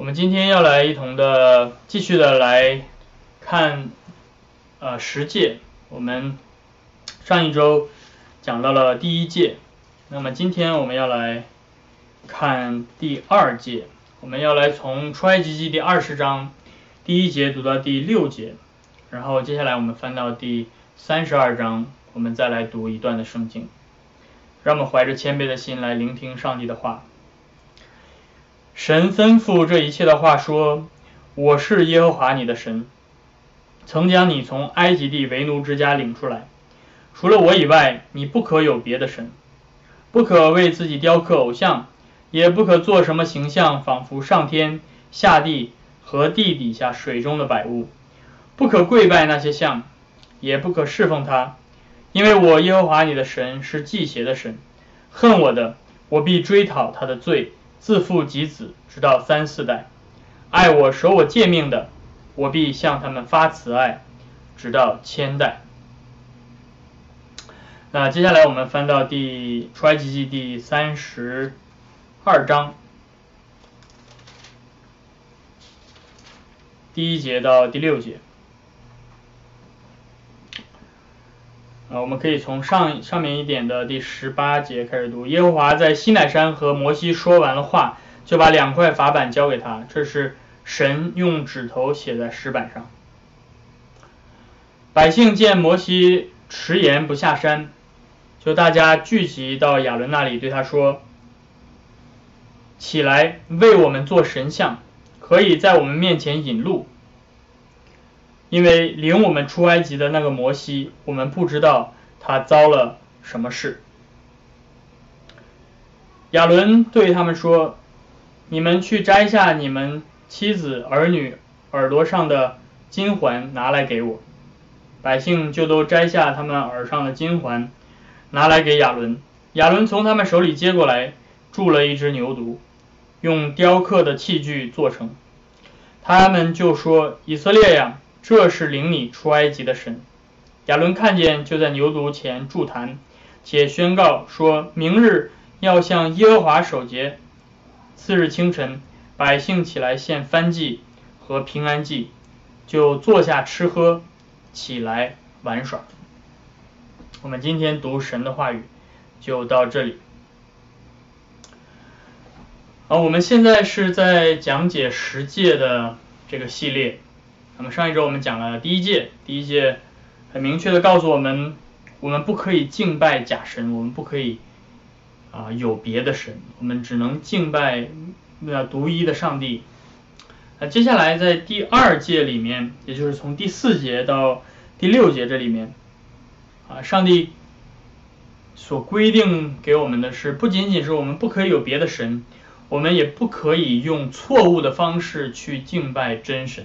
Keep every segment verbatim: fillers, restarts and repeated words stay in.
我们今天要来一同的继续的来看呃十诫。我们上一周讲到了第一诫，那么今天我们要来看第二诫。我们要来从出埃及记第二十章第一节读到第六节，然后接下来我们翻到第三十二章，我们再来读一段的圣经。让我们怀着谦卑的心来聆听上帝的话。神吩咐这一切的话说：我是耶和华你的神，曾将你从埃及地为奴之家领出来。除了我以外，你不可有别的神，不可为自己雕刻偶像，也不可做什么形象，仿佛上天下地和地底下水中的百物，不可跪拜那些像，也不可侍奉他，因为我耶和华你的神是忌邪的神，恨我的，我必追讨他的罪，自父及子，直到三四代；爱我守我诫命的，我必向他们发慈爱，直到千代。那接下来我们翻到第出埃及记第三十二章第一节到第六节。啊，我们可以从上上面一点的第十八节开始读。耶和华在西乃山和摩西说完了话，就把两块法板交给他，这是神用指头写在石板上。百姓见摩西迟延不下山，就大家聚集到亚伦那里，对他说：起来，为我们做神像，可以在我们面前引路。因为领我们出埃及的那个摩西，我们不知道他遭了什么事。亚伦对他们说：你们去摘下你们妻子儿女耳朵上的金环，拿来给我。百姓就都摘下他们耳上的金环，拿来给亚伦。亚伦从他们手里接过来，铸了一只牛犊，用雕刻的器具做成。他们就说：以色列呀，这是领你出埃及的神。亚伦看见，就在牛犊前筑坛，且宣告说：明日要向耶和华守节。次日清晨，百姓起来献燔祭和平安祭，就坐下吃喝，起来玩耍。我们今天读神的话语就到这里。好，我们现在是在讲解十诫的这个系列。那么上一周我们讲了第一诫，第一诫很明确的告诉我们，我们不可以敬拜假神，我们不可以啊、呃、有别的神，我们只能敬拜那独一的上帝。那接下来在第二诫里面，也就是从第四节到第六节这里面啊，上帝所规定给我们的是，不仅仅是我们不可以有别的神，我们也不可以用错误的方式去敬拜真神。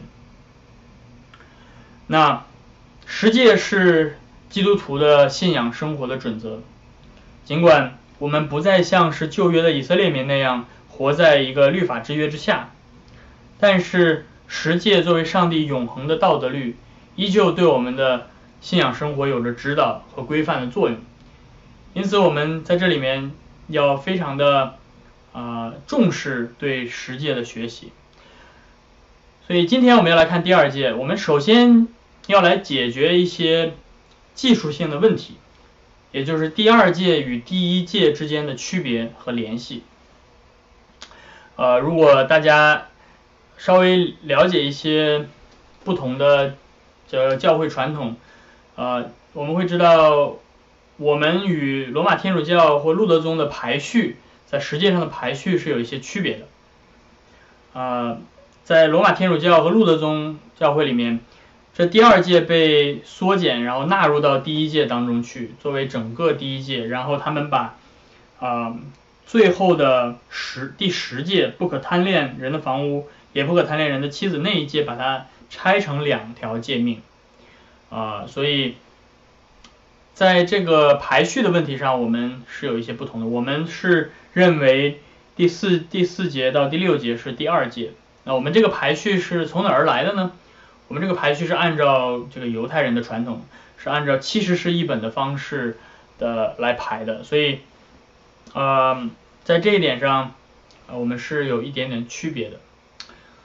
那十诫是基督徒的信仰生活的准则，尽管我们不再像是旧约的以色列民那样活在一个律法之约之下，但是十诫作为上帝永恒的道德律，依旧对我们的信仰生活有着指导和规范的作用。因此我们在这里面要非常的、呃、重视对十诫的学习。所以今天我们要来看第二诫，我们首先要来解决一些技术性的问题，也就是第二诫与第一诫之间的区别和联系。呃，如果大家稍微了解一些不同的这教会传统，呃，我们会知道我们与罗马天主教或路德宗的排序，在实际上的排序是有一些区别的。呃，在罗马天主教和路德宗教会里面，这第二诫被缩减，然后纳入到第一诫当中去，作为整个第一诫。然后他们把啊、呃、最后的十第十诫不可贪恋人的房屋，也不可贪恋人的妻子那一诫，把它拆成两条诫命。啊、呃，所以在这个排序的问题上，我们是有一些不同的。我们是认为第四第四节到第六节是第二诫。那我们这个排序是从哪儿来的呢？我们这个排序是按照这个犹太人的传统，是按照七十士译本的方式的来排的，所以呃，在这一点上，呃，我们是有一点点区别的。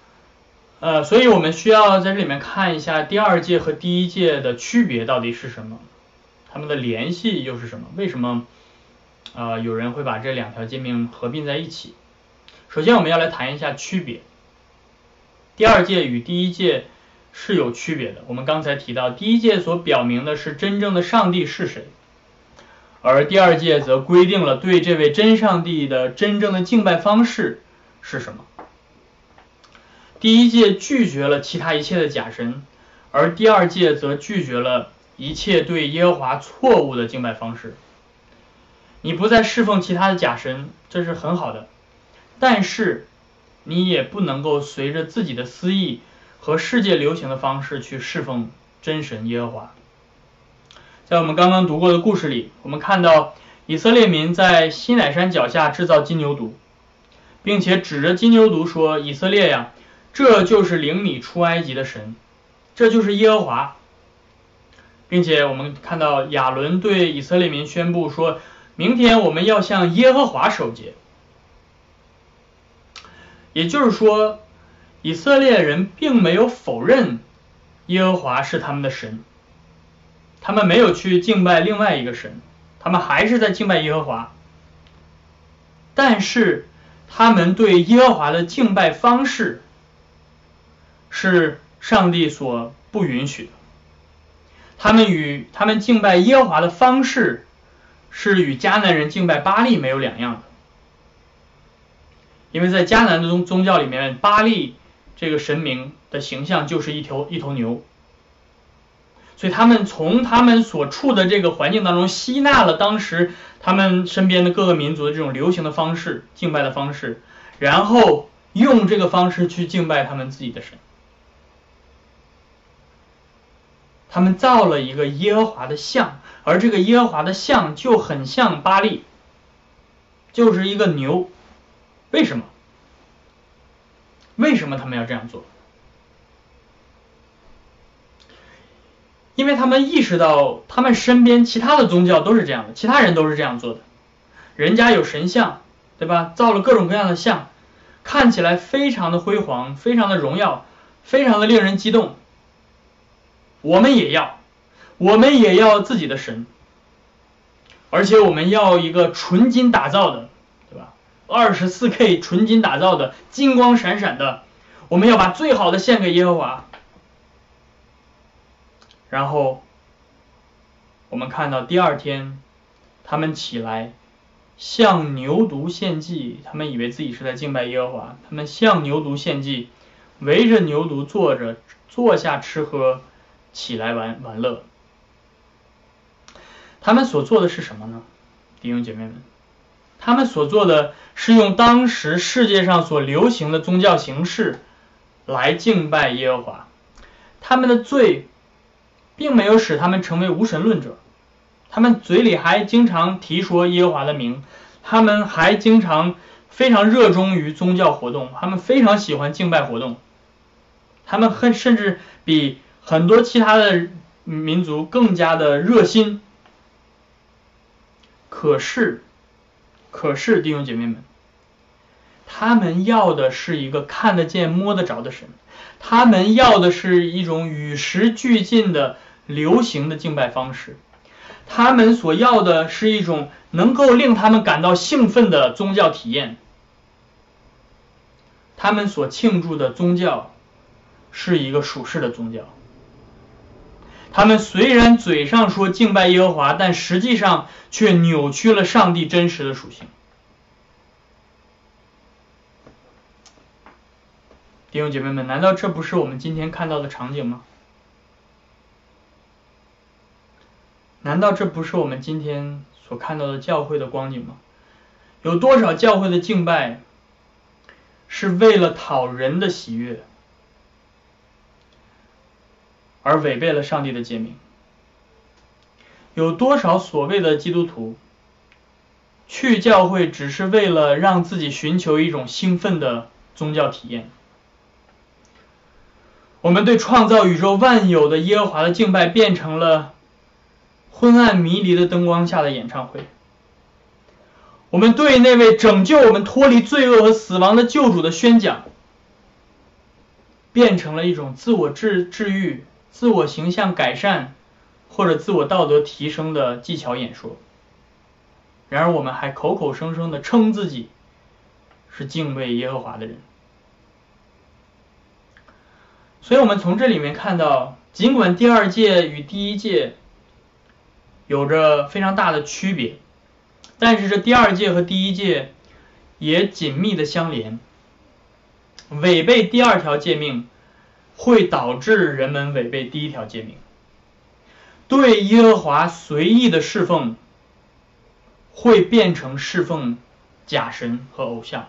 呃，所以我们需要在这里面看一下第二诫和第一诫的区别到底是什么，它们的联系又是什么？为什么呃有人会把这两条诫命合并在一起？首先我们要来谈一下区别。第二诫与第一诫是有区别的。我们刚才提到，第一诫所表明的是真正的上帝是谁，而第二诫则规定了对这位真上帝的真正的敬拜方式是什么。第一诫拒绝了其他一切的假神，而第二诫则拒绝了一切对耶和华错误的敬拜方式。你不再侍奉其他的假神，这是很好的，但是你也不能够随着自己的私意和世界流行的方式去侍奉真神耶和华。在我们刚刚读过的故事里，我们看到以色列民在西乃山脚下制造金牛犊，并且指着金牛犊说，以色列呀，这就是领你出埃及的神，这就是耶和华。并且我们看到亚伦对以色列民宣布说，明天我们要向耶和华守节。也就是说，以色列人并没有否认耶和华是他们的神，他们没有去敬拜另外一个神，他们还是在敬拜耶和华，但是他们对耶和华的敬拜方式是上帝所不允许的。他们与他们敬拜耶和华的方式是与迦南人敬拜巴力没有两样的。因为在迦南的宗宗教里面，巴力这个神明的形象就是一头一头牛，所以他们从他们所处的这个环境当中吸纳了当时他们身边的各个民族的这种流行的方式，敬拜的方式，然后用这个方式去敬拜他们自己的神。他们造了一个耶和华的像，而这个耶和华的像就很像巴力，就是一个牛。为什么？为什么他们要这样做？因为他们意识到他们身边其他的宗教都是这样的，其他人都是这样做的，人家有神像，对吧？造了各种各样的像，看起来非常的辉煌，非常的荣耀，非常的令人激动。我们也要，我们也要自己的神，而且我们要一个纯金打造的，对吧？二十四 K 纯金打造的，金光闪闪的，我们要把最好的献给耶和华。然后我们看到第二天，他们起来向牛犊献祭，他们以为自己是在敬拜耶和华，他们向牛犊献祭，围着牛犊坐着，坐下吃喝，起来玩玩乐。他们所做的是什么呢？弟兄姐妹们，他们所做的是用当时世界上所流行的宗教形式来敬拜耶和华。他们的罪并没有使他们成为无神论者，他们嘴里还经常提说耶和华的名，他们还经常非常热衷于宗教活动，他们非常喜欢敬拜活动，他们很甚至比很多其他的民族更加的热心。可是可是弟兄姐妹们，他们要的是一个看得见摸得着的神，他们要的是一种与时俱进的流行的敬拜方式，他们所要的是一种能够令他们感到兴奋的宗教体验。他们所庆祝的宗教是一个属世的宗教，他们虽然嘴上说敬拜耶和华，但实际上却扭曲了上帝真实的属性。弟兄姐妹们，难道这不是我们今天看到的场景吗？难道这不是我们今天所看到的教会的光景吗？有多少教会的敬拜是为了讨人的喜悦，而违背了上帝的诫命？有多少所谓的基督徒去教会只是为了让自己寻求一种兴奋的宗教体验？我们对创造宇宙万有的耶和华的敬拜变成了昏暗迷离的灯光下的演唱会。我们对那位拯救我们脱离罪恶和死亡的救主的宣讲变成了一种自我治治愈、自我形象改善或者自我道德提升的技巧演说。然而我们还口口声声的称自己是敬畏耶和华的人。所以我们从这里面看到，尽管第二诫与第一诫有着非常大的区别，但是这第二诫和第一诫也紧密的相连。违背第二条诫命会导致人们违背第一条诫命，对耶和华随意的侍奉会变成侍奉假神和偶像。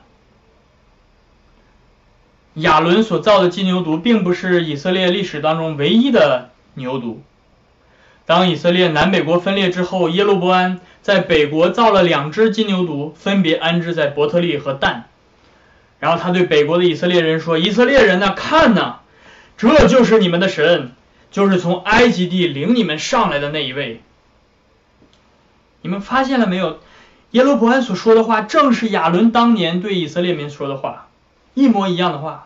亚伦所造的金牛犊并不是以色列历史当中唯一的牛犊。当以色列南北国分裂之后，耶罗波安在北国造了两只金牛犊，分别安置在伯特利和但。然后他对北国的以色列人说：以色列人呐、啊，看呐，这就是你们的神，就是从埃及地领你们上来的那一位。你们发现了没有？耶罗波安所说的话正是亚伦当年对以色列民说的话，一模一样的话。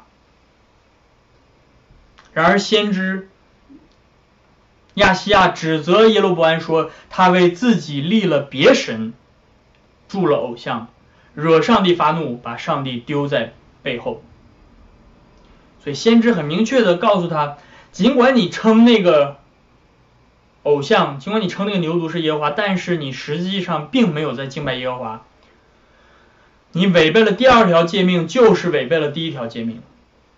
然而先知亚西亚指责耶罗波安说，他为自己立了别神，铸了偶像，惹上帝发怒，把上帝丢在背后。所以先知很明确的告诉他，尽管你称那个偶像，尽管你称那个牛犊是耶和华，但是你实际上并没有在敬拜耶和华。你违背了第二条诫命，就是违背了第一条诫命。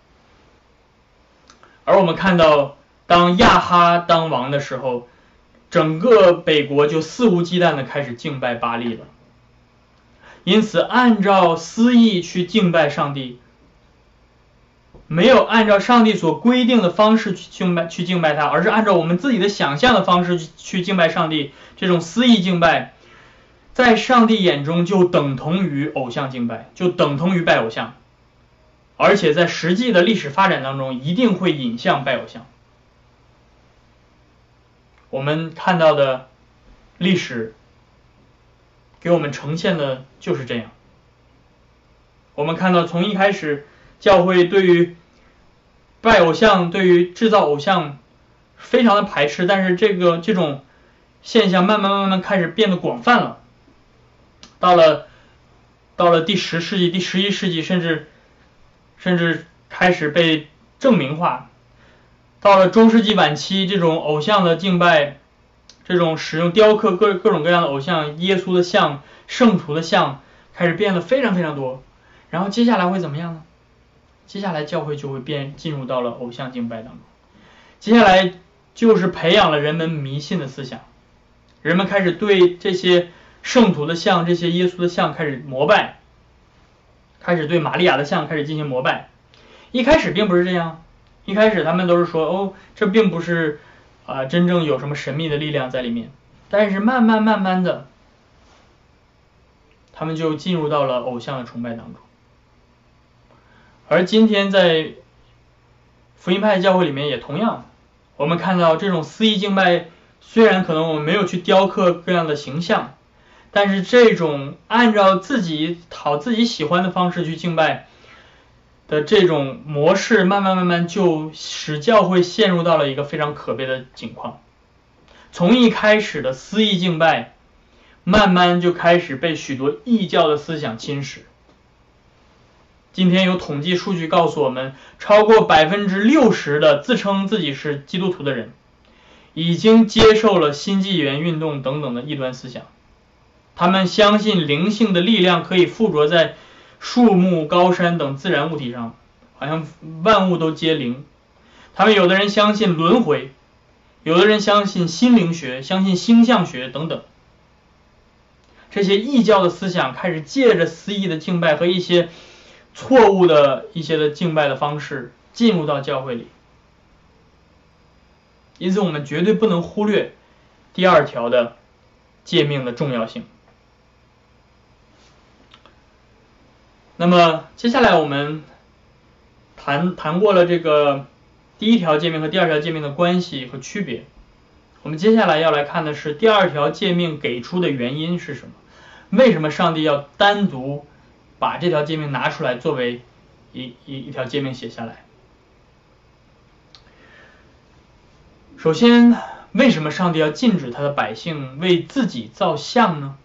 而我们看到，当亚哈当王的时候，整个北国就肆无忌惮的开始敬拜巴力了。因此按照私意去敬拜上帝，没有按照上帝所规定的方式去敬拜去敬拜他，而是按照我们自己的想象的方式去敬拜上帝，这种私意敬拜在上帝眼中就等同于偶像敬拜，就等同于拜偶像，而且在实际的历史发展当中一定会引向拜偶像。我们看到的历史给我们呈现的就是这样。我们看到从一开始教会对于拜偶像，对于制造偶像非常的排斥，但是这个这种现象慢慢慢慢开始变得广泛了。到了到了第十世纪、第十一世纪，甚至甚至开始被证明化。到了中世纪晚期，这种偶像的敬拜，这种使用雕刻各各种各样的偶像，耶稣的像、圣徒的像，开始变得非常非常多。然后接下来会怎么样呢？接下来教会就会变进入到了偶像敬拜当中。接下来就是培养了人们迷信的思想，人们开始对这些圣徒的像、这些耶稣的像开始膜拜，开始对玛利亚的像开始进行膜拜。一开始并不是这样，一开始他们都是说，哦，这并不是啊、呃、真正有什么神秘的力量在里面。但是慢慢慢慢的，他们就进入到了偶像的崇拜当中。而今天在福音派教会里面也同样，我们看到这种私意敬拜，虽然可能我们没有去雕刻各样的形象，但是这种按照自己讨自己喜欢的方式去敬拜的这种模式，慢慢慢慢就使教会陷入到了一个非常可悲的境况。从一开始的私意敬拜，慢慢就开始被许多异教的思想侵蚀。今天有统计数据告诉我们，超过百分之六十的自称自己是基督徒的人，已经接受了新纪元运动等等的异端思想。他们相信灵性的力量可以附着在树木、高山等自然物体上，好像万物都皆灵。他们有的人相信轮回，有的人相信心灵学，相信星象学等等。这些异教的思想开始借着私意的敬拜和一些错误的一些的敬拜的方式进入到教会里。因此我们绝对不能忽略第二条的诫命的重要性。那么接下来我们谈谈过了这个第一条诫命和第二条诫命的关系和区别，我们接下来要来看的是第二条诫命给出的原因是什么？为什么上帝要单独把这条诫命拿出来作为一一一条诫命写下来？ 首先，为什么上帝要禁止他的百姓为自己造像呢？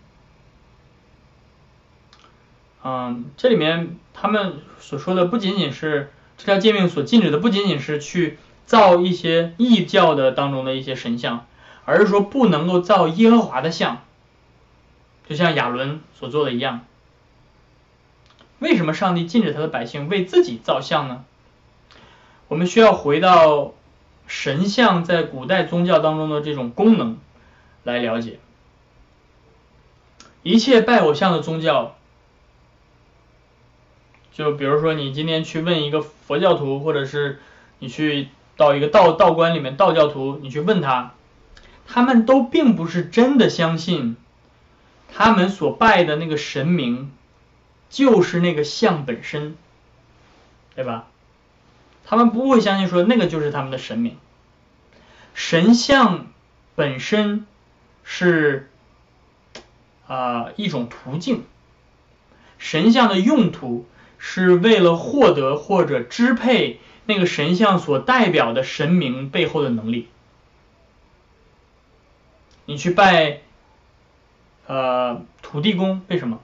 嗯，这里面他们所说的不仅仅是这条诫命所禁止的，不仅仅是去造一些异教的当中的一些神像，而是说不能够造耶和华的像，就像亚伦所做的一样。为什么上帝禁止他的百姓为自己造像呢？我们需要回到神像在古代宗教当中的这种功能来了解。一切拜偶像的宗教，就比如说你今天去问一个佛教徒，或者是你去到一个道道观里面道教徒，你去问他，他们都并不是真的相信他们所拜的那个神明就是那个像本身，对吧？他们不会相信说那个就是他们的神明。神像本身是啊、呃、一种途径，神像的用途是为了获得或者支配那个神像所代表的神明背后的能力。你去拜呃土地公，为什么？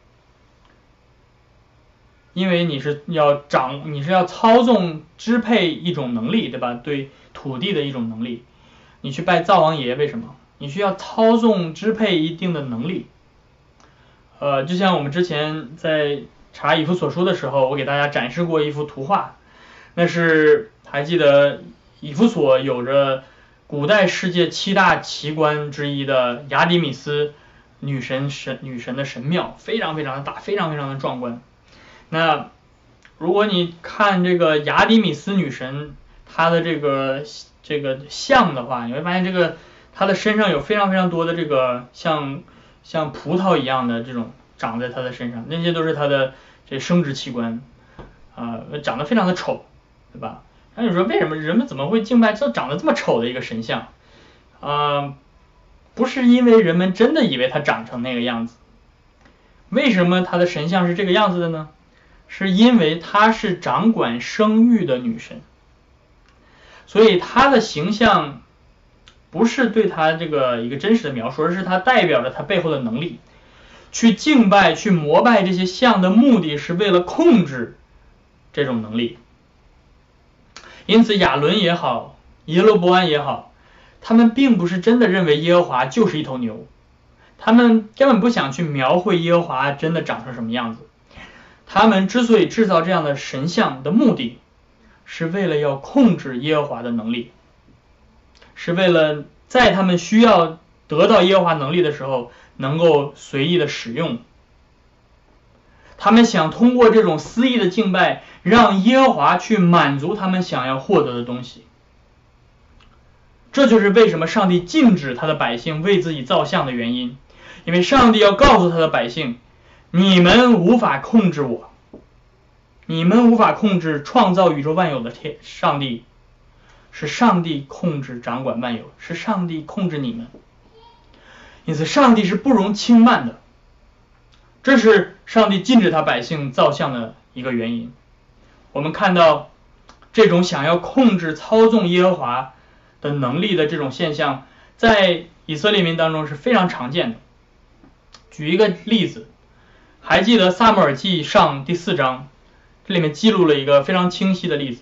因为你是要掌，你是要操纵支配一种能力，对吧？对土地的一种能力。你去拜灶王爷，为什么？你需要操纵支配一定的能力。呃，就像我们之前在查以弗所书的时候，我给大家展示过一幅图画，那是还记得以弗所有着古代世界七大奇观之一的雅典米斯女神神女神的神庙，非常非常的大，非常非常的壮观。那如果你看这个雅典米斯女神她的这个这个像的话，你会发现这个她的身上有非常非常多的这个像像葡萄一样的这种长在她的身上，那些都是她的这生殖器官啊、呃，长得非常的丑，对吧？那你说为什么人们怎么会敬拜这长得这么丑的一个神像？啊、呃，不是因为人们真的以为它长成那个样子。为什么她的神像是这个样子的呢？是因为她是掌管生育的女神，所以她的形象不是对她这个一个真实的描述，而是她代表着她背后的能力。去敬拜、去膜拜这些像的目的是为了控制这种能力。因此亚伦也好，耶罗波安也好，他们并不是真的认为耶和华就是一头牛，他们根本不想去描绘耶和华真的长成什么样子。他们之所以制造这样的神像的目的，是为了要控制耶和华的能力，是为了在他们需要得到耶和华能力的时候能够随意的使用。他们想通过这种肆意的敬拜，让耶和华去满足他们想要获得的东西。这就是为什么上帝禁止他的百姓为自己造像的原因，因为上帝要告诉他的百姓，你们无法控制我，你们无法控制创造宇宙万有的天上帝，是上帝控制掌管万有，是上帝控制你们。因此上帝是不容轻慢的，这是上帝禁止他百姓造像的一个原因。我们看到这种想要控制操纵耶和华的能力的这种现象，在以色列民当中是非常常见的。举一个例子，还记得撒母耳记上第四章，这里面记录了一个非常清晰的例子。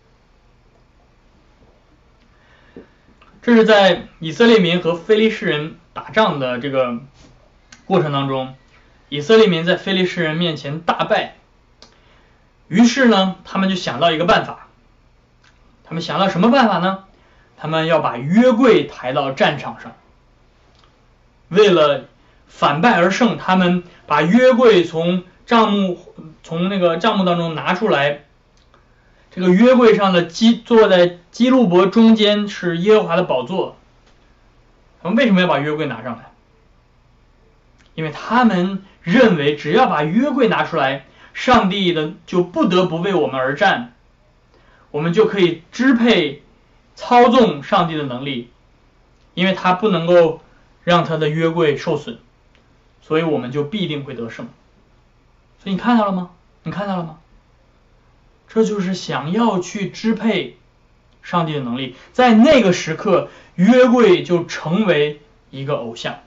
这是在以色列民和非利士人打仗的这个过程当中，以色列民在非利士人面前大败，于是呢他们就想到一个办法。他们想到什么办法呢？他们要把约柜抬到战场上，为了反败而胜，他们把约柜从帐幕从那个帐幕当中拿出来。这个约柜上的基坐在基路伯中间是耶和华的宝座。他们为什么要把约柜拿上来？因为他们认为只要把约柜拿出来，上帝的就不得不为我们而战，我们就可以支配操纵上帝的能力，因为他不能够让他的约柜受损，所以我们就必定会得胜。所以你看到了吗？你看到了吗？这就是想要去支配上帝的能力，在那个时刻，约柜就成为一个偶像。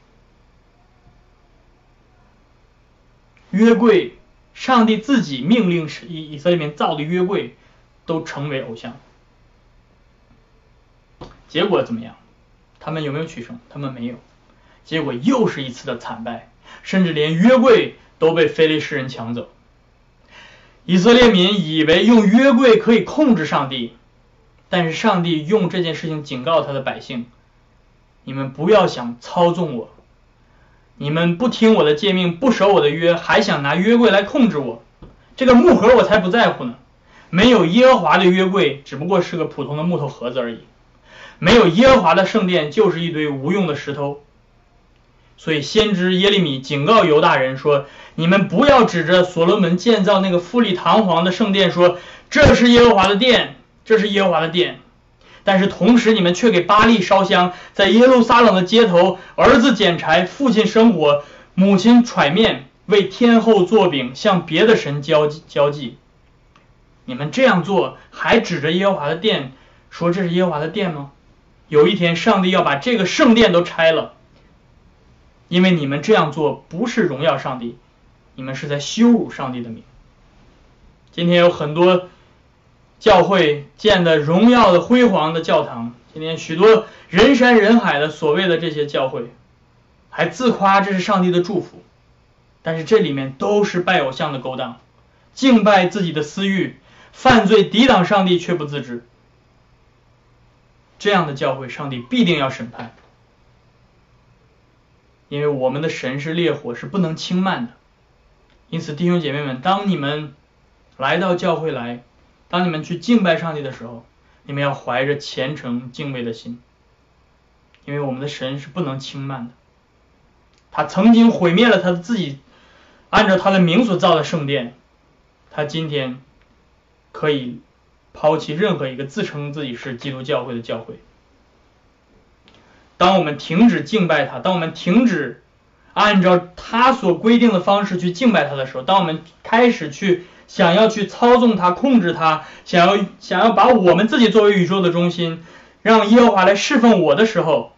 约柜，上帝自己命令以以色列民造的约柜，都成为偶像。结果怎么样？他们有没有取胜？他们没有。结果又是一次的惨败，甚至连约柜都被非利士人抢走。以色列民以为用约柜可以控制上帝，但是上帝用这件事情警告他的百姓：你们不要想操纵我，你们不听我的诫命，不守我的约，还想拿约柜来控制我，这个木盒我才不在乎呢。没有耶和华的约柜，只不过是个普通的木头盒子而已。没有耶和华的圣殿，就是一堆无用的石头。所以先知耶利米警告犹大人说：你们不要指着所罗门建造那个富丽堂皇的圣殿说，这是耶和华的殿，这是耶和华的殿。但是同时你们却给巴力烧香，在耶路撒冷的街头，儿子捡柴，父亲生火，母亲揣面，为天后做饼，向别的神交交际。你们这样做，还指着耶和华的殿说这是耶和华的殿吗？有一天上帝要把这个圣殿都拆了，因为你们这样做不是荣耀上帝，你们是在羞辱上帝的名。今天有很多教会建的荣耀的辉煌的教堂，今天许多人山人海的所谓的这些教会，还自夸这是上帝的祝福，但是这里面都是拜偶像的勾当，敬拜自己的私欲，犯罪抵挡上帝却不自知。这样的教会上帝必定要审判，因为我们的神是烈火，是不能轻慢的。因此弟兄姐妹们，当你们来到教会来，当你们去敬拜上帝的时候，你们要怀着虔诚敬畏的心，因为我们的神是不能轻慢的。他曾经毁灭了他自己按照他的名所造的圣殿，他今天可以抛弃任何一个自称自己是基督教会的教会。当我们停止敬拜他，当我们停止按照他所规定的方式去敬拜他的时候，当我们开始去想要去操纵他，控制他，想要想要把我们自己作为宇宙的中心，让耶和华来侍奉我的时候，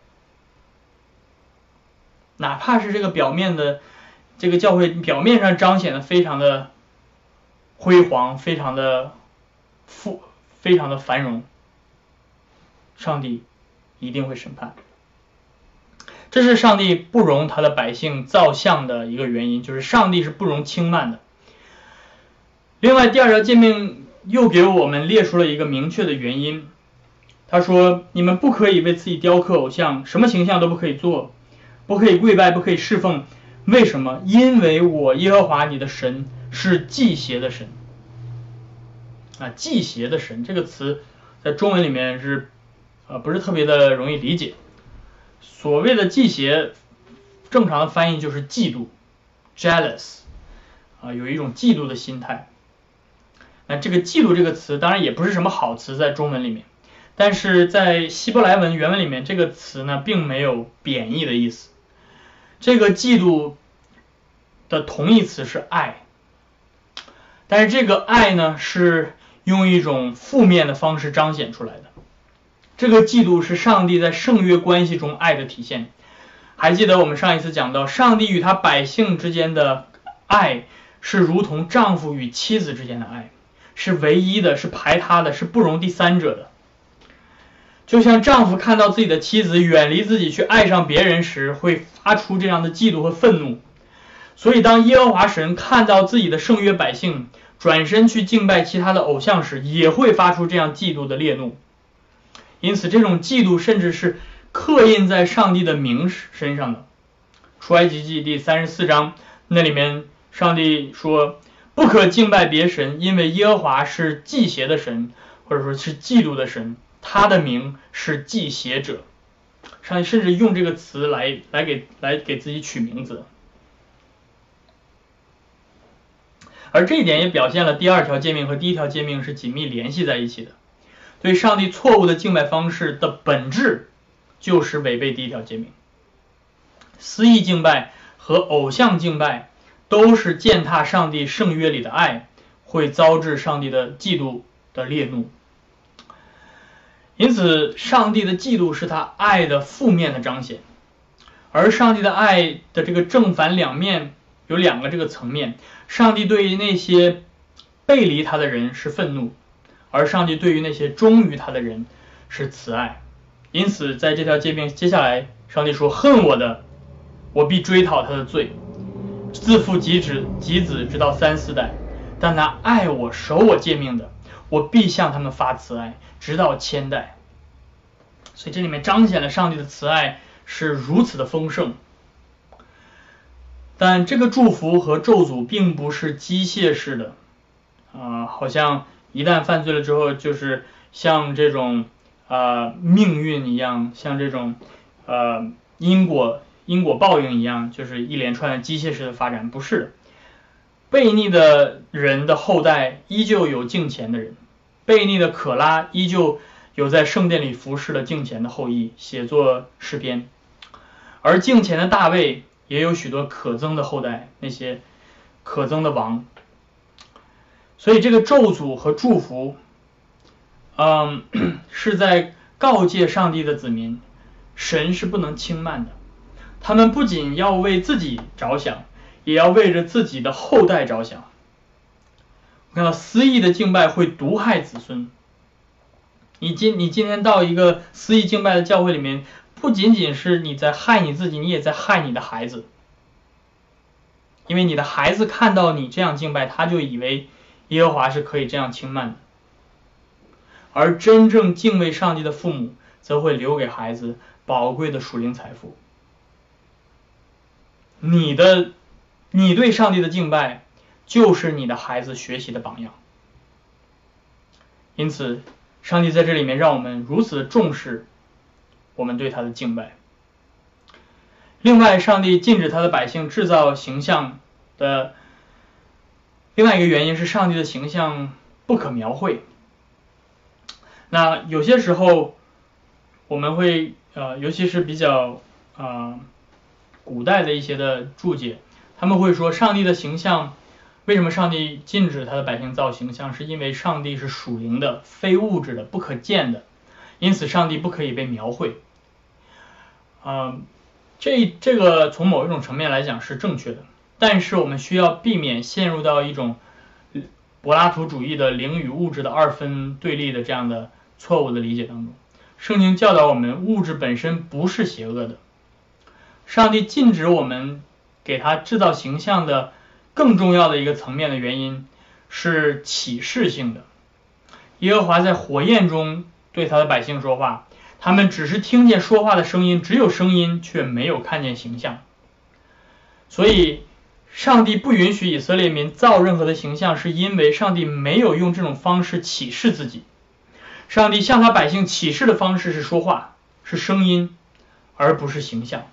哪怕是这个表面的这个教会表面上彰显的非常的辉煌，非常的富非常的繁荣，上帝一定会审判。这是上帝不容他的百姓造像的一个原因，就是上帝是不容轻慢的。另外第二条诫命又给我们列出了一个明确的原因，他说你们不可以为自己雕刻偶像，什么形象都不可以做，不可以跪拜，不可以侍奉。为什么？因为我耶和华你的神是忌邪的神。啊，忌邪的神这个词在中文里面是呃不是特别的容易理解。所谓的忌邪，正常的翻译就是嫉妒 jealous 啊，有一种嫉妒的心态。那这个嫉妒这个词当然也不是什么好词在中文里面，但是在希伯来文原文里面这个词呢并没有贬义的意思。这个嫉妒的同义词是爱，但是这个爱呢是用一种负面的方式彰显出来的。这个嫉妒是上帝在圣约关系中爱的体现。还记得我们上一次讲到，上帝与他百姓之间的爱是如同丈夫与妻子之间的爱，是唯一的，是排他的，是不容第三者的。就像丈夫看到自己的妻子远离自己去爱上别人时，会发出这样的嫉妒和愤怒。所以当耶和华神看到自己的圣约百姓转身去敬拜其他的偶像时，也会发出这样嫉妒的烈怒。因此这种嫉妒甚至是刻印在上帝的名身上的。出埃及记第三十四章那里面上帝说，不可敬拜别神，因为耶和华是忌邪的神，或者说是嫉妒的神，他的名是忌邪者。上帝甚至用这个词来来给来给自己取名字。而这一点也表现了第二条诫命和第一条诫命是紧密联系在一起的。对上帝错误的敬拜方式的本质就是违背第一条诫命。私意敬拜和偶像敬拜都是践踏上帝圣约里的爱，会遭致上帝的嫉妒的烈怒。 因此，上帝的嫉妒是他爱的负面的彰显，而上帝的爱的这个正反两面有两个这个层面。上帝对于那些背离他的人是愤怒，而上帝对于那些忠于他的人是慈爱。因此，在这条诫命接下来，上帝说：“恨我的，我必追讨他的罪，自父及子及子直到三四代；但那爱我守我诫命的，我必向他们发慈爱，直到千代。”所以这里面彰显了上帝的慈爱是如此的丰盛。但这个祝福和咒诅并不是机械式的，啊、呃，好像一旦犯罪了之后，就是像这种呃命运一样，像这种呃因果因果报应一样，就是一连串的机械式的发展。不是，悖逆的人的后代依旧有敬虔的人，悖逆的可拉依旧有在圣殿里服侍的敬虔的后裔，写作诗篇，而敬虔的大卫也有许多可憎的后代，那些可憎的王。所以这个咒诅和祝福，嗯，是在告诫上帝的子民，神是不能轻慢的。他们不仅要为自己着想，也要为着自己的后代着想。我看到私意的敬拜会毒害子孙。你今你今天到一个私意敬拜的教会里面，不仅仅是你在害你自己，你也在害你的孩子。因为你的孩子看到你这样敬拜，他就以为耶和华是可以这样轻慢的。而真正敬畏上帝的父母，则会留给孩子宝贵的属灵财富。你的你对上帝的敬拜，就是你的孩子学习的榜样。因此，上帝在这里面让我们如此重视我们对他的敬拜。另外，上帝禁止他的百姓制造形象的另外一个原因是，上帝的形象不可描绘。那有些时候我们会呃，尤其是比较呃古代的一些的注解，他们会说上帝的形象，为什么上帝禁止他的百姓造形象，是因为上帝是属灵的、非物质的、不可见的，因此上帝不可以被描绘。呃、这这个从某一种层面来讲是正确的，但是我们需要避免陷入到一种柏拉图主义的灵与物质的二分对立的这样的错误的理解当中。圣经教导我们，物质本身不是邪恶的。上帝禁止我们给他制造形象的更重要的一个层面的原因是启示性的。耶和华在火焰中对他的百姓说话，他们只是听见说话的声音，只有声音，却没有看见形象。所以上帝不允许以色列民造任何的形象，是因为上帝没有用这种方式启示自己。上帝向他百姓启示的方式是说话，是声音，而不是形象。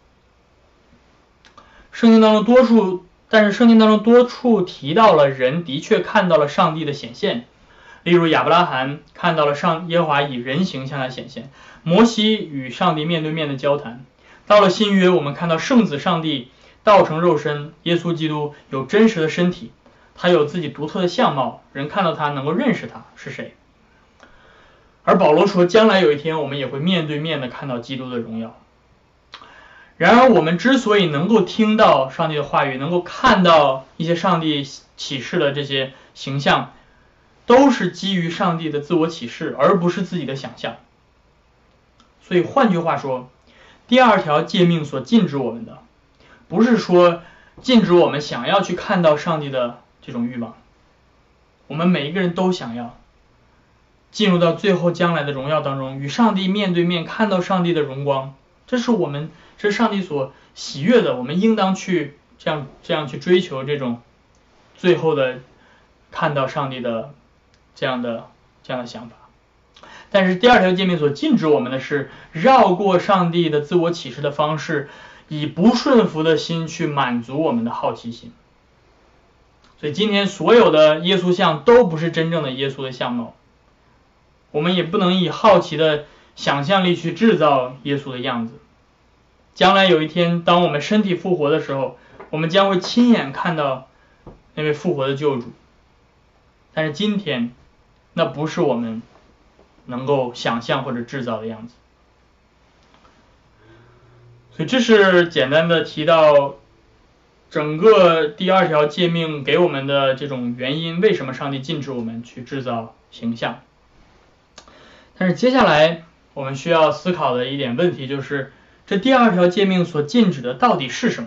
圣经当中多处，但是圣经当中多处提到了人的确看到了上帝的显现。例如亚伯拉罕看到了上耶和华以人形向他显现，摩西与上帝面对面的交谈。到了新约，我们看到圣子上帝道成肉身，耶稣基督有真实的身体，他有自己独特的相貌，人看到他能够认识他是谁。而保罗说，将来有一天我们也会面对面的看到基督的荣耀。然而我们之所以能够听到上帝的话语，能够看到一些上帝启示的这些形象，都是基于上帝的自我启示，而不是自己的想象。所以换句话说，第二条诫命所禁止我们的，不是说禁止我们想要去看到上帝的这种欲望。我们每一个人都想要进入到最后将来的荣耀当中，与上帝面对面，看到上帝的荣光，这是我们这是上帝所喜悦的，我们应当去这样这样去追求这种最后的看到上帝的这样的这样的想法。但是第二条诫命所禁止我们的是绕过上帝的自我启示的方式，以不顺服的心去满足我们的好奇心。所以今天所有的耶稣像都不是真正的耶稣的相貌，我们也不能以好奇的想象力去制造耶稣的样子。将来有一天，当我们身体复活的时候，我们将会亲眼看到那位复活的救主。但是今天，那不是我们能够想象或者制造的样子。所以这是简单的提到整个第二条诫命给我们的这种原因，为什么上帝禁止我们去制造形象。但是接下来我们需要思考的一点问题就是，这第二条诫命所禁止的到底是什么？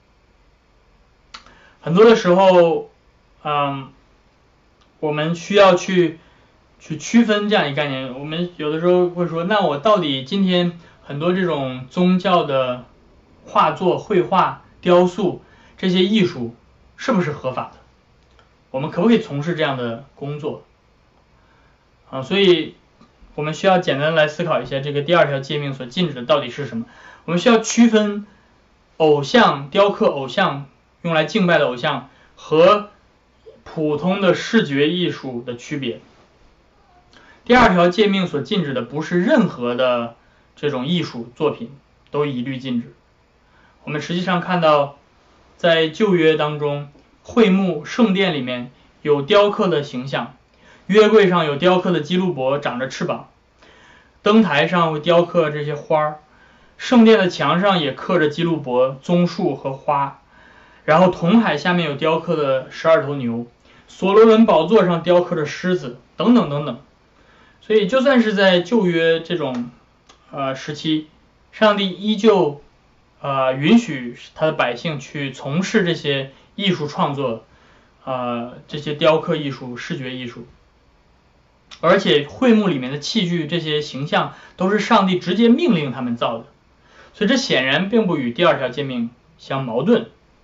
很多的时候，嗯，我们需要去去区分这样一个概念。我们有的时候会说，那我到底今天很多这种宗教的画作、绘画、雕塑这些艺术是不是合法的？我们可不可以从事这样的工作？啊，所以我们需要简单来思考一下这个第二条诫命所禁止的到底是什么。我们需要区分偶像、雕刻偶像、用来敬拜的偶像和普通的视觉艺术的区别。第二条诫命所禁止的不是任何的这种艺术作品，都一律禁止。我们实际上看到，在旧约当中，会幕圣殿里面有雕刻的形象，约柜上有雕刻的基路伯长着翅膀，灯台上会雕刻这些花儿，圣殿的墙上也刻着基路伯、棕树和花，然后铜海下面有雕刻的十二头牛，所罗门宝座上雕刻着狮子，等等等等。所以就算是在旧约这种呃时期，上帝依旧呃允许他的百姓去从事这些艺术创作，呃这些雕刻艺术、视觉艺术，而且会幕里面的器具这些形象都是上帝直接命令他们造的，所以这显然并不与第二条诫命相矛盾。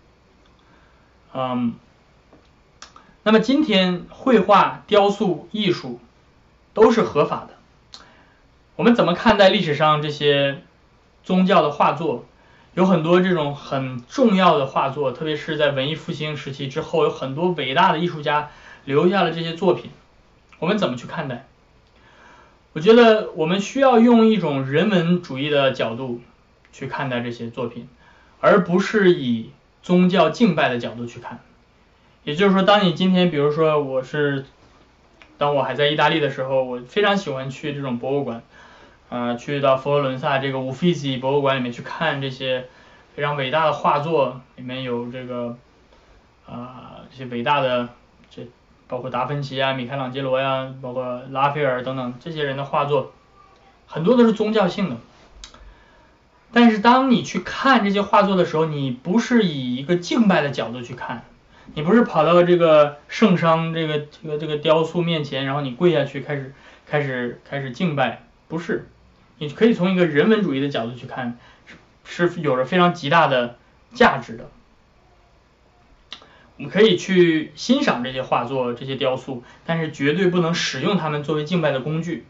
嗯，那么今天绘画、雕塑艺术都是合法的，我们怎么看待历史上这些宗教的画作？有很多这种很重要的画作，特别是在文艺复兴时期之后，有很多伟大的艺术家留下了这些作品，我们怎么去看待？我觉得我们需要用一种人文主义的角度去看待这些作品，而不是以宗教敬拜的角度去看。也就是说，当你今天比如说我是当我还在意大利的时候，我非常喜欢去这种博物馆，呃，去到佛罗伦萨这个乌菲西博物馆里面去看这些非常伟大的画作，里面有这个啊、呃、这些伟大的这包括达芬奇啊、米开朗基罗呀、包括拉斐尔等等这些人的画作，很多都是宗教性的。但是当你去看这些画作的时候，你不是以一个敬拜的角度去看，你不是跑到这个圣殇这个这个这个雕塑面前，然后你跪下去开始开始开始敬拜，不是，你可以从一个人文主义的角度去看，是是有着非常极大的价值的。我们可以去欣赏这些画作、这些雕塑，但是绝对不能使用它们作为敬拜的工具。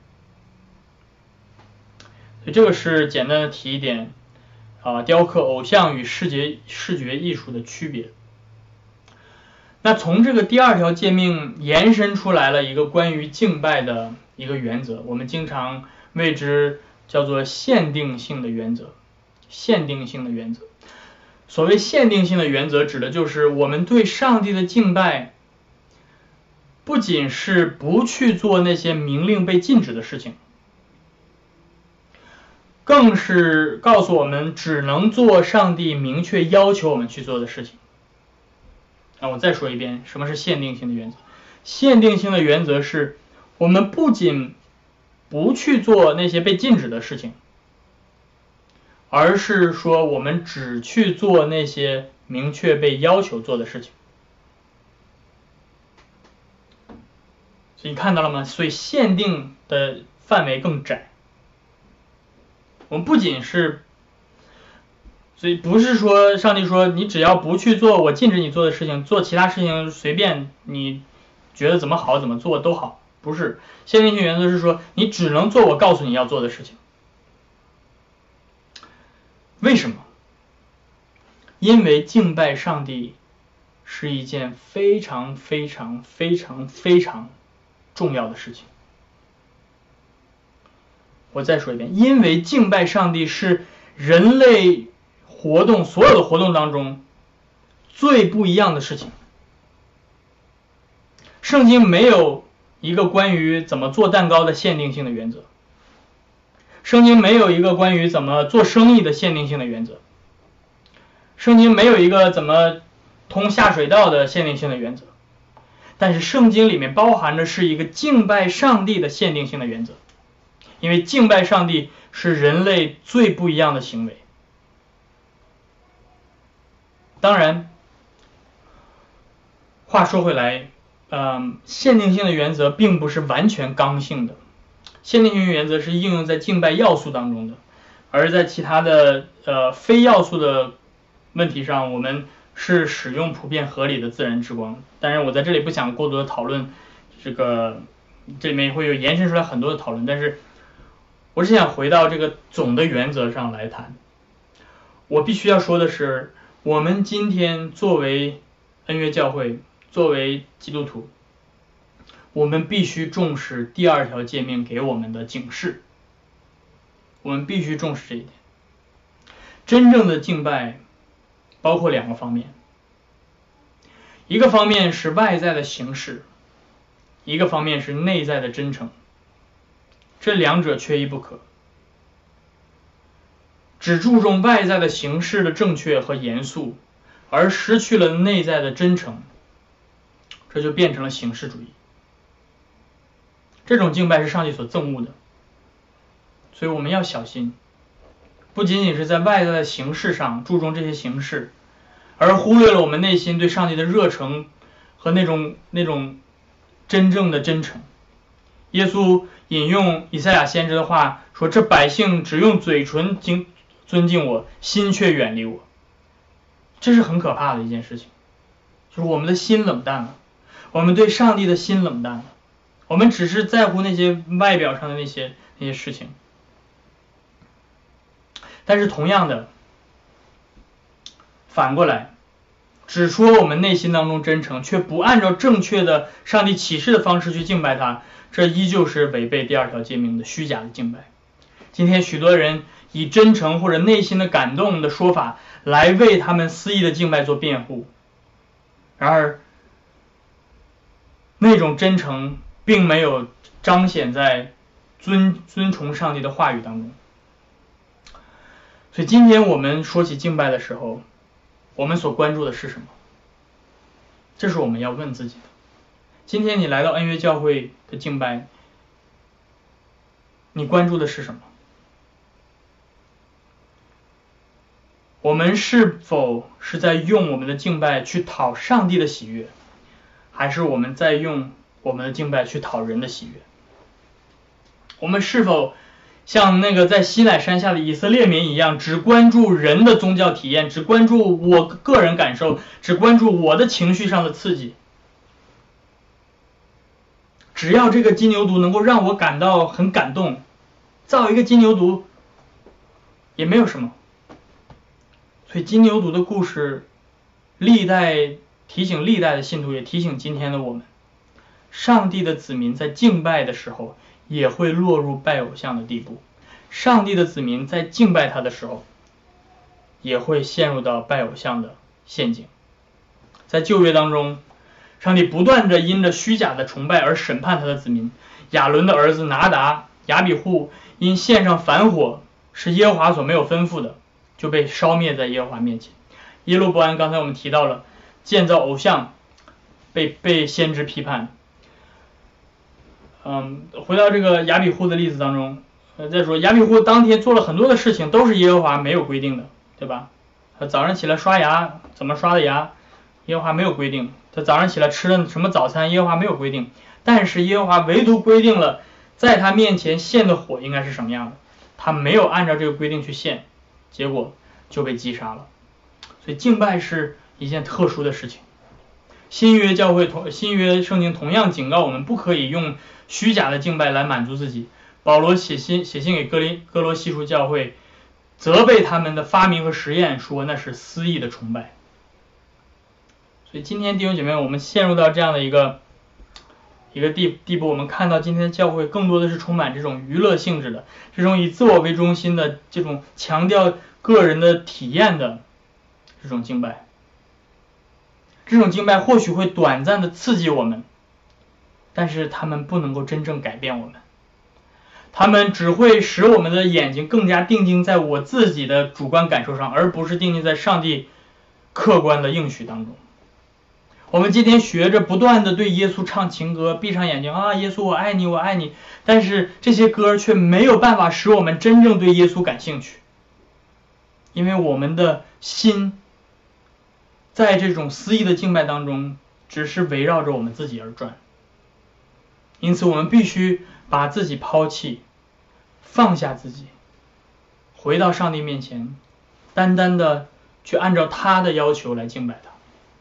所以这个是简单的提一点啊，雕刻偶像与视觉视觉艺术的区别。那从这个第二条诫命延伸出来了一个关于敬拜的一个原则，我们经常谓之叫做限定性的原则。限定性的原则，所谓限定性的原则，指的就是我们对上帝的敬拜，不仅是不去做那些明令被禁止的事情，更是告诉我们只能做上帝明确要求我们去做的事情。那我再说一遍，什么是限定性的原则？限定性的原则是我们不仅不去做那些被禁止的事情，而是说我们只去做那些明确被要求做的事情。所以你看到了吗？所以限定的范围更窄。我们不仅是，所以不是说上帝说你只要不去做我禁止你做的事情，做其他事情随便你觉得怎么好怎么做都好，不是。限定性原则是说你只能做我告诉你要做的事情。为什么？因为敬拜上帝是一件非常非常非常非常重要的事情。我再说一遍，因为敬拜上帝是人类活动所有的活动当中最不一样的事情。圣经没有一个关于怎么做蛋糕的限定性的原则，圣经没有一个关于怎么做生意的限定性的原则，圣经没有一个怎么通下水道的限定性的原则，但是圣经里面包含的是一个敬拜上帝的限定性的原则，因为敬拜上帝是人类最不一样的行为。当然话说回来，嗯，限定性的原则并不是完全刚性的，限定性原则是应用在敬拜要素当中的，而在其他的呃非要素的问题上，我们是使用普遍合理的自然之光。当然我在这里不想过多的讨论这个，这里面会有延伸出来很多的讨论，但是我是想回到这个总的原则上来谈。我必须要说的是，我们今天作为恩约教会，作为基督徒，我们必须重视第二条诫命给我们的警示，我们必须重视这一点。真正的敬拜包括两个方面，一个方面是外在的形式，一个方面是内在的真诚，这两者缺一不可。只注重外在的形式的正确和严肃，而失去了内在的真诚，这就变成了形式主义。这种敬拜是上帝所憎恶的，所以我们要小心，不仅仅是在外在的形式上注重这些形式，而忽略了我们内心对上帝的热诚和那种那种真正的真诚。耶稣引用以赛亚先知的话说，这百姓只用嘴唇敬尊敬我，心却远离我。这是很可怕的一件事情，就是我们的心冷淡了，我们对上帝的心冷淡了，我们只是在乎那些外表上的那些那些事情。但是同样的，反过来只说我们内心当中真诚，却不按照正确的上帝启示的方式去敬拜他，这依旧是违背第二条诫命的虚假的敬拜。今天许多人以真诚或者内心的感动的说法来为他们肆意的敬拜做辩护，然而那种真诚并没有彰显在尊尊崇上帝的话语当中。所以今天我们说起敬拜的时候，我们所关注的是什么？这是我们要问自己的。今天你来到恩约教会的敬拜，你关注的是什么？我们是否是在用我们的敬拜去讨上帝的喜悦，还是我们在用我们的敬拜去讨人的喜悦？我们是否像那个在西乃山下的以色列民一样，只关注人的宗教体验，只关注我个人感受，只关注我的情绪上的刺激，只要这个金牛犊能够让我感到很感动，造一个金牛犊也没有什么。所以金牛犊的故事历代提醒历代的信徒，也提醒今天的我们，上帝的子民在敬拜的时候也会落入拜偶像的地步，上帝的子民在敬拜他的时候也会陷入到拜偶像的陷阱。在旧约当中，上帝不断地因着虚假的崇拜而审判他的子民。亚伦的儿子拿达、亚比户因献上燔火是耶和华所没有吩咐的，就被烧灭在耶和华面前。耶罗波安刚才我们提到了建造偶像，被被先知批判。嗯，回到这个亚比户的例子当中，呃，再说亚比户当天做了很多的事情，都是耶和华没有规定的，对吧？他早上起来刷牙，怎么刷的牙，耶和华没有规定。他早上起来吃的什么早餐，耶和华没有规定。但是耶和华唯独规定了在他面前献的火应该是什么样的，他没有按照这个规定去献，结果就被击杀了。所以敬拜是一件特殊的事情。新约教会同新约圣经同样警告我们，不可以用虚假的敬拜来满足自己。保罗写信写信给哥林哥罗西书教会，责备他们的发明和实验，说那是私意的崇拜。所以今天弟兄姐妹，我们陷入到这样的一个一个地地步，我们看到今天的教会更多的是充满这种娱乐性质的，这种以自我为中心的，这种强调个人的体验的这种敬拜。这种敬拜或许会短暂的刺激我们， 但是他们不能够真正改变我们，他们只会使我们的眼睛更加定睛在我自己的主观感受上，而不是定睛在上帝客观的应许当中。我们今天学着不断的对耶稣唱情歌，闭上眼睛啊，耶稣我爱你我爱你，但是这些歌却没有办法使我们真正对耶稣感兴趣，因为我们的心在这种肆意的敬拜当中只是围绕着我们自己而转。因此我们必须把自己抛弃，放下自己，回到上帝面前，单单的去按照他的要求来敬拜他。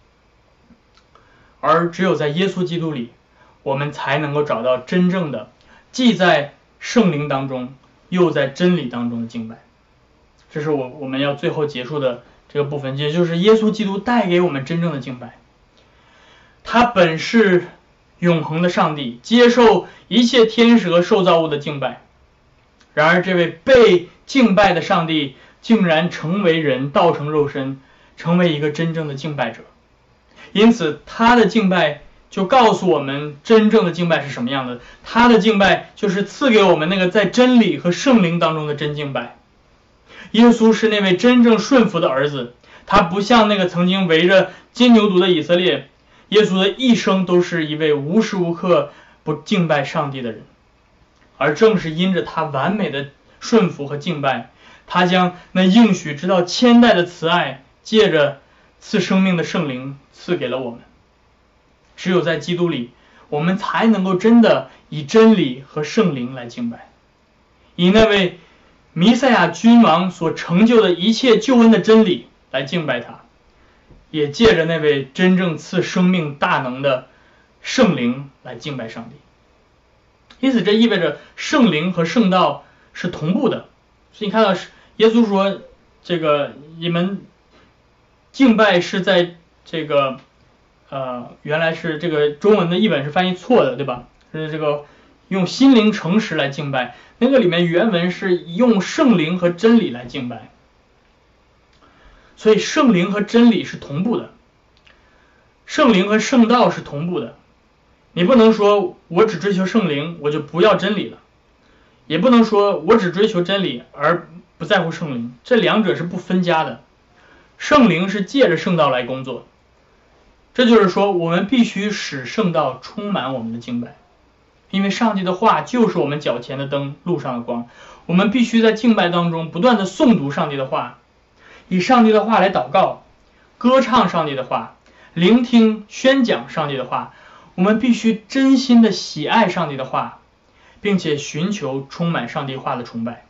而只有在耶稣基督里，我们才能够找到真正的既在圣灵当中又在真理当中的敬拜。这是我我们要最后结束的这个部分，也就是耶稣基督带给我们真正的敬拜。他本是永恒的上帝，接受一切天使和受造物的敬拜，然而这位被敬拜的上帝竟然成为人，道成肉身，成为一个真正的敬拜者。因此他的敬拜就告诉我们真正的敬拜是什么样的，他的敬拜就是赐给我们那个在真理和圣灵当中的真敬拜。耶稣是那位真正顺服的儿子，他不像那个曾经围着金牛犊的以色列，耶稣的一生都是一位无时无刻不敬拜上帝的人。而正是因着他完美的顺服和敬拜，他将那应许直到千代的慈爱借着赐生命的圣灵赐给了我们。只有在基督里，我们才能够真的以真理和圣灵来敬拜，以那位弥赛亚君王所成就的一切救恩的真理来敬拜他，也借着那位真正赐生命大能的圣灵来敬拜上帝。因此这意味着圣灵和圣道是同步的。所以你看到耶稣说这个你们敬拜是在这个呃原来是这个中文的译本是翻译错的，对吧？是这个用心灵诚实来敬拜，那个里面原文是用圣灵和真理来敬拜。所以圣灵和真理是同步的，圣灵和圣道是同步的。你不能说我只追求圣灵我就不要真理了，也不能说我只追求真理而不在乎圣灵，这两者是不分家的。圣灵是借着圣道来工作，这就是说我们必须使圣道充满我们的敬拜，因为上帝的话就是我们脚前的灯，路上的光。我们必须在敬拜当中不断的诵读上帝的话，以上帝的话来祷告，歌唱上帝的话，聆听宣讲上帝的话。我们必须真心的喜爱上帝的话，并且寻求充满上帝话的崇拜。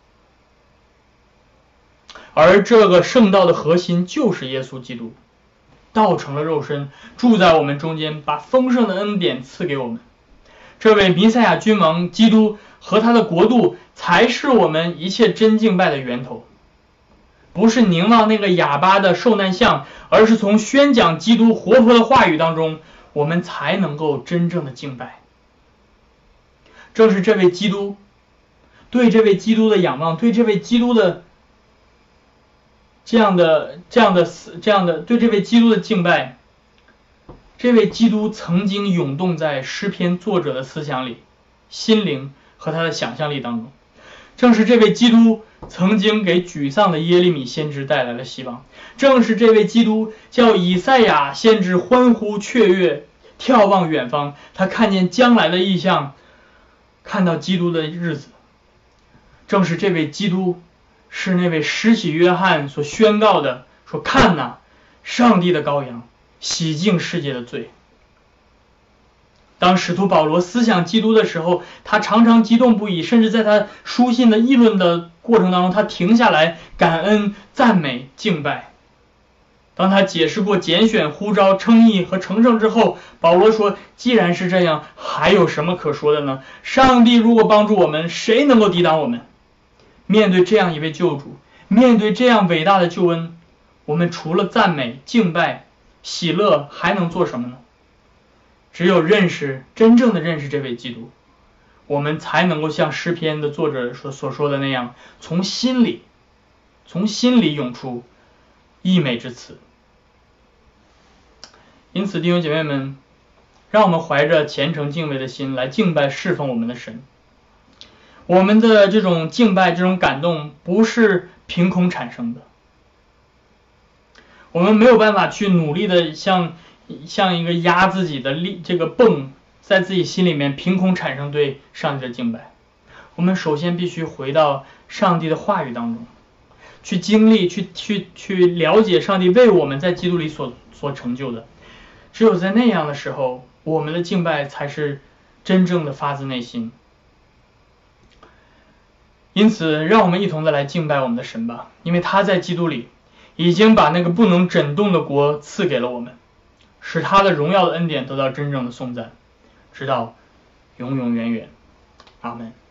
而这个圣道的核心就是耶稣基督，道成了肉身，住在我们中间，把丰盛的恩典赐给我们。这位弥赛亚君王基督和他的国度才是我们一切真敬拜的源头，不是凝望那个哑巴的受难像，而是从宣讲基督活泼的话语当中，我们才能够真正的敬拜。正是这位基督，对这位基督的仰望，对这位基督的这样的这样的这样的对这位基督的敬拜，这位基督曾经涌动在诗篇作者的思想里、心灵和他的想象力当中。正是这位基督曾经给沮丧的耶利米先知带来了希望，正是这位基督叫以赛亚先知欢呼雀跃，眺望远方，他看见将来的异象，看到基督的日子。正是这位基督是那位施洗约翰所宣告的，说看哪，上帝的羔羊，洗净世界的罪。当使徒保罗思想基督的时候，他常常激动不已，甚至在他书信的议论的过程当中，他停下来感恩、赞美、敬拜。当他解释过拣选、呼召、称义和成圣之后，保罗说，既然是这样，还有什么可说的呢？上帝如果帮助我们，谁能够抵挡我们？面对这样一位救主，面对这样伟大的救恩，我们除了赞美、敬拜、喜乐，还能做什么呢？只有认识，真正的认识这位基督，我们才能够像诗篇的作者所所说的那样，从心里从心里涌出溢美之词。因此弟兄姐妹们， 让我们怀着虔诚敬畏的心来敬拜侍奉我们的神。我们的这种敬拜，这种感动不是凭空产生的，我们没有办法去努力的像像一个压自己的力这个泵，在自己心里面凭空产生对上帝的敬拜。我们首先必须回到上帝的话语当中，去经历去去去了解上帝为我们在基督里所所成就的。只有在那样的时候，我们的敬拜才是真正的发自内心。因此让我们一同的来敬拜我们的神吧，因为他在基督里已经把那个不能震动的国赐给了我们，使他的荣耀的恩典得到真正的颂赞，直到永永远远。阿们。